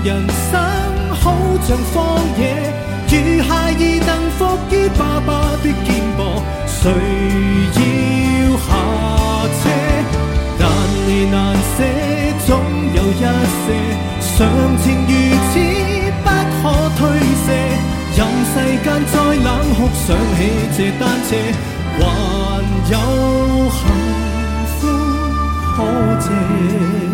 人生好像荒野，如孩兒能伏於爸爸的肩膊，誰要下車？難離難捨，總有一些常情如此不可推卸。任世間再冷酷，想起這單車，還有幸福可借。